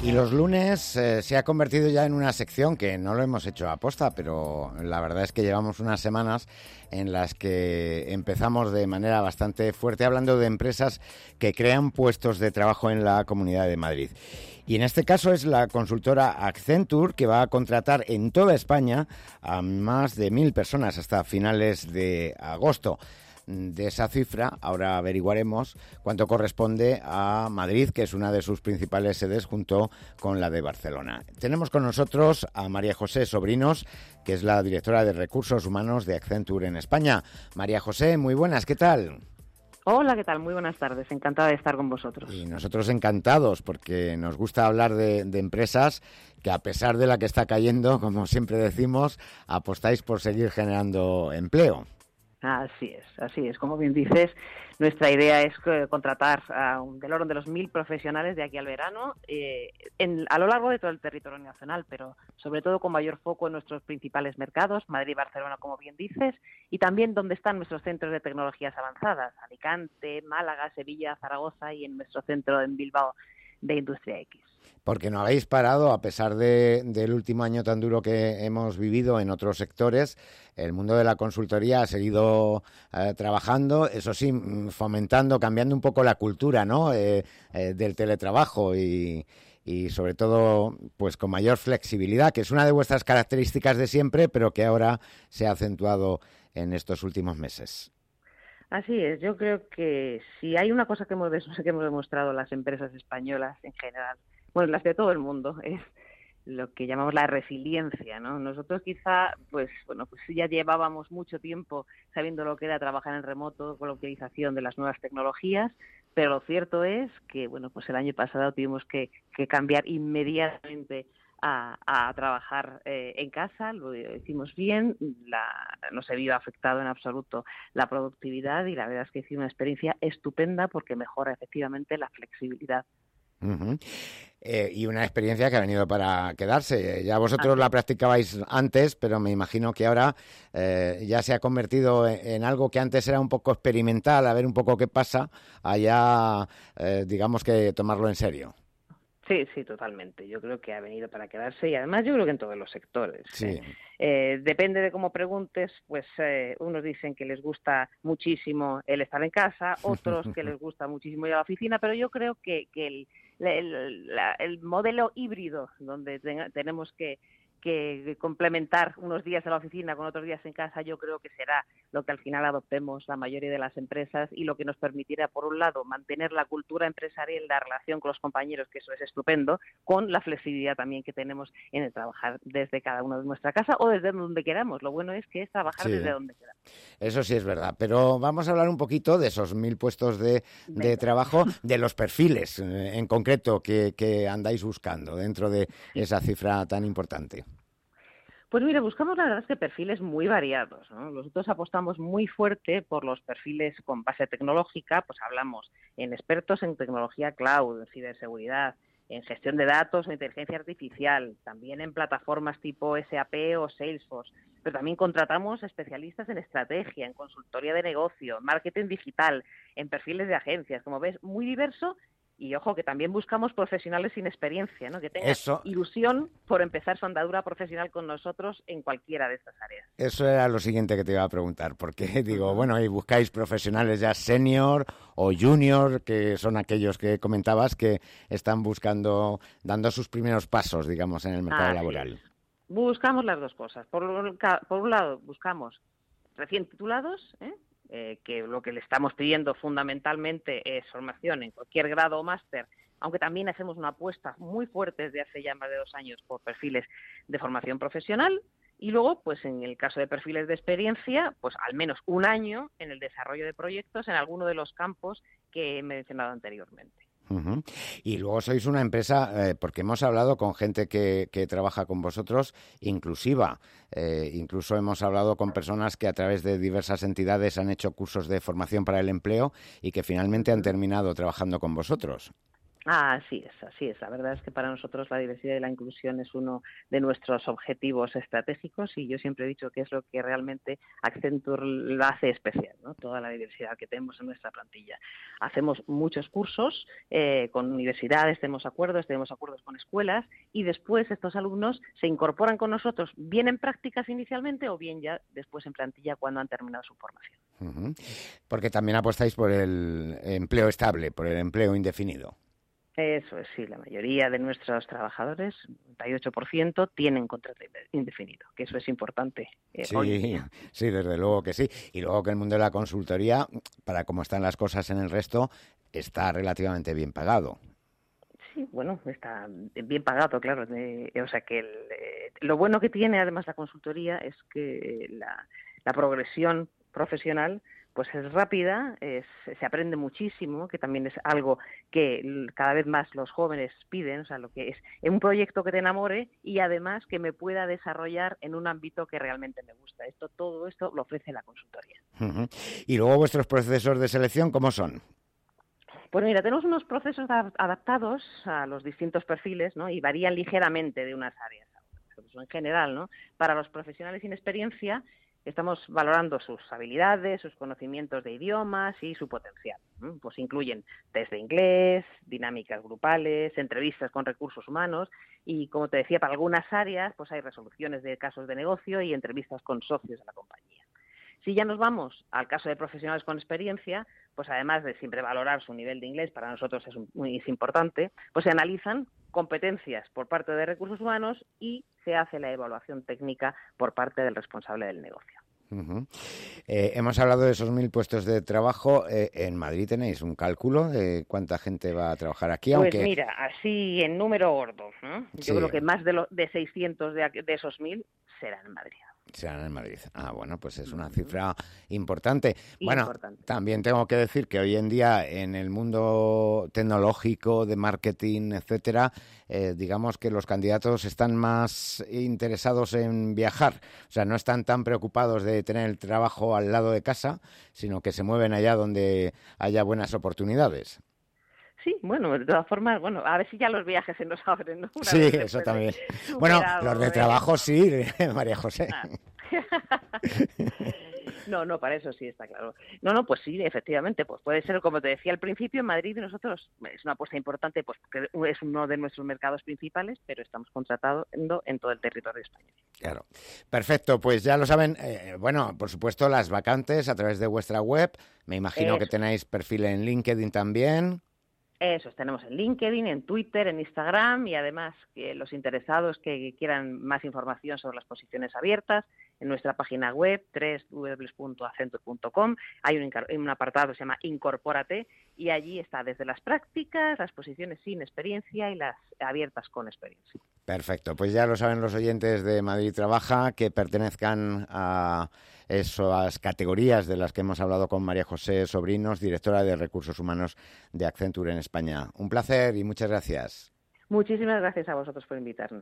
Y los lunes se ha convertido ya en una sección que no lo hemos hecho a posta, pero la verdad es que llevamos unas semanas en las que empezamos de manera bastante fuerte hablando de empresas que crean puestos de trabajo en la Comunidad de Madrid. Y en este caso es la consultora Accenture, que va a contratar en toda España a más de 1.000 personas hasta finales de agosto. De esa cifra, ahora averiguaremos cuánto corresponde a Madrid, que es una de sus principales sedes junto con la de Barcelona. Tenemos con nosotros a María José Sobrinos, que es la directora de Recursos Humanos de Accenture en España. María José, muy buenas, ¿qué tal? Hola, ¿qué tal? Muy buenas tardes, encantada de estar con vosotros. Y nosotros encantados, porque nos gusta hablar de empresas que, a pesar de la que está cayendo, como siempre decimos, apostáis por seguir generando empleo. Así es. Como bien dices, nuestra idea es contratar del orden de los 1.000 profesionales de aquí al verano a lo largo de todo el territorio nacional, pero sobre todo con mayor foco en nuestros principales mercados, Madrid y Barcelona, como bien dices, y también donde están nuestros centros de tecnologías avanzadas, Alicante, Málaga, Sevilla, Zaragoza y en nuestro centro en Bilbao de Industria X. Porque no habéis parado, a pesar del último año tan duro que hemos vivido en otros sectores. El mundo de la consultoría ha seguido trabajando, eso sí, fomentando, cambiando un poco la cultura, ¿no? Del teletrabajo y sobre todo pues con mayor flexibilidad, que es una de vuestras características de siempre, pero que ahora se ha acentuado en estos últimos meses. Así es, yo creo que si hay una cosa que hemos demostrado las empresas españolas en general, bueno, las de todo el mundo, es lo que llamamos la resiliencia, ¿no? Nosotros quizá, pues ya llevábamos mucho tiempo sabiendo lo que era trabajar en remoto con la utilización de las nuevas tecnologías, pero lo cierto es que, pues el año pasado tuvimos que cambiar inmediatamente a trabajar en casa, lo hicimos bien, no se vio afectado en absoluto la productividad y la verdad es que fue una experiencia estupenda porque mejora efectivamente la flexibilidad. Uh-huh. Y una experiencia que ha venido para quedarse. Ya vosotros la practicabais antes, pero me imagino que ahora ya se ha convertido en algo que antes era un poco experimental, a ver un poco qué pasa, allá digamos que tomarlo en serio. Sí, totalmente. Yo creo que ha venido para quedarse y además yo creo que en todos los sectores. Sí. Depende de cómo preguntes, pues unos dicen que les gusta muchísimo el estar en casa, otros que les gusta muchísimo ir a la oficina, pero yo creo que el modelo híbrido donde tenemos que complementar unos días en la oficina con otros días en casa, yo creo que será lo que al final adoptemos la mayoría de las empresas y lo que nos permitirá, por un lado, mantener la cultura empresarial, la relación con los compañeros, que eso es estupendo, con la flexibilidad también que tenemos en el trabajar desde cada uno de nuestra casa o desde donde queramos. Lo bueno es que es trabajar desde donde queramos. Eso sí es verdad, pero vamos a hablar un poquito de esos 1.000 puestos de trabajo, de los perfiles en concreto que andáis buscando dentro de esa cifra tan importante. Pues mira, buscamos la verdad es que perfiles muy variados, ¿no? Nosotros apostamos muy fuerte por los perfiles con base tecnológica, pues hablamos en expertos en tecnología cloud, en ciberseguridad, en gestión de datos o inteligencia artificial, también en plataformas tipo SAP o Salesforce, pero también contratamos especialistas en estrategia, en consultoría de negocio, marketing digital, en perfiles de agencias, como ves, muy diverso. Y ojo, que también buscamos profesionales sin experiencia, ¿no? Que tengan ilusión por empezar su andadura profesional con nosotros en cualquiera de estas áreas. Eso era lo siguiente que te iba a preguntar, porque digo, y buscáis profesionales ya senior o junior, que son aquellos que comentabas que están dando sus primeros pasos, digamos, en el mercado laboral. Buscamos las dos cosas. Por un lado, buscamos recién titulados, que lo que le estamos pidiendo fundamentalmente es formación en cualquier grado o máster, aunque también hacemos una apuesta muy fuerte desde hace ya más de 2 años por perfiles de formación profesional y luego, pues en el caso de perfiles de experiencia, pues al menos 1 año en el desarrollo de proyectos en alguno de los campos que he mencionado anteriormente. Uh-huh. Y luego sois una empresa, porque hemos hablado con gente que trabaja con vosotros, inclusiva. Incluso hemos hablado con personas que a través de diversas entidades han hecho cursos de formación para el empleo y que finalmente han terminado trabajando con vosotros. Así es, así es. La verdad es que para nosotros la diversidad y la inclusión es uno de nuestros objetivos estratégicos y yo siempre he dicho que es lo que realmente Accenture lo hace especial, ¿no? Toda la diversidad que tenemos en nuestra plantilla. Hacemos muchos cursos con universidades, tenemos acuerdos con escuelas y después estos alumnos se incorporan con nosotros bien en prácticas inicialmente o bien ya después en plantilla cuando han terminado su formación. Uh-huh. Porque también apostáis por el empleo estable, por el empleo indefinido. Eso es, sí, la mayoría de nuestros trabajadores, un 98%, tienen contrato indefinido, que eso es importante hoy en día. Sí, desde luego que sí. Y luego que el mundo de la consultoría, para cómo están las cosas en el resto, está relativamente bien pagado. Sí, bueno, está bien pagado, claro. O sea que lo bueno que tiene además la consultoría es que la progresión profesional pues es rápida, se aprende muchísimo, que también es algo que cada vez más los jóvenes piden, o sea, lo que es un proyecto que te enamore y además que me pueda desarrollar en un ámbito que realmente me gusta. Todo esto lo ofrece la consultoría. Uh-huh. Y luego vuestros procesos de selección, ¿cómo son? Pues mira, tenemos unos procesos adaptados a los distintos perfiles, ¿no? Y varían ligeramente de unas áreas a otras. Pues en general, ¿no? Para los profesionales sin experiencia, estamos valorando sus habilidades, sus conocimientos de idiomas y su potencial. Pues incluyen test de inglés, dinámicas grupales, entrevistas con recursos humanos y, como te decía, para algunas áreas pues hay resoluciones de casos de negocio y entrevistas con socios de la compañía. Si ya nos vamos al caso de profesionales con experiencia, pues además de siempre valorar su nivel de inglés, para nosotros es importante, pues se analizan competencias por parte de recursos humanos y se hace la evaluación técnica por parte del responsable del negocio. Uh-huh. Hemos hablado de esos 1.000 puestos de trabajo. En Madrid tenéis un cálculo de cuánta gente va a trabajar aquí. Pues mira, así en número gordo, ¿no? Sí. Yo creo que más de 600 de esos 1.000 serán en Madrid. Serán en Madrid. Ah, bueno, pues es una cifra importante. Bueno, importante. También tengo que decir que hoy en día en el mundo tecnológico, de marketing, etcétera, digamos que los candidatos están más interesados en viajar. O sea, no están tan preocupados de tener el trabajo al lado de casa, sino que se mueven allá donde haya buenas oportunidades. Sí, bueno, de todas formas, bueno, a ver si ya los viajes se nos abren, ¿no? Sí, eso también. Bueno, los de trabajo sí, María José. No, para eso sí está claro. No, pues sí, efectivamente, pues puede ser, como te decía al principio, en Madrid nosotros es una apuesta importante, pues que es uno de nuestros mercados principales, pero estamos contratando en todo el territorio español. Claro. Perfecto, pues ya lo saben. Bueno, por supuesto, las vacantes a través de vuestra web. Me imagino que tenéis perfil en LinkedIn también. Eso, tenemos en LinkedIn, en Twitter, en Instagram y además que los interesados que quieran más información sobre las posiciones abiertas, en nuestra página web www.accenture.com hay un apartado que se llama Incorpórate y allí está desde las prácticas, las posiciones sin experiencia y las abiertas con experiencia. Perfecto, pues ya lo saben los oyentes de Madrid Trabaja que pertenezcan a esas categorías de las que hemos hablado con María José Sobrinos, directora de Recursos Humanos de Accenture en España. Un placer y muchas gracias. Muchísimas gracias a vosotros por invitarnos.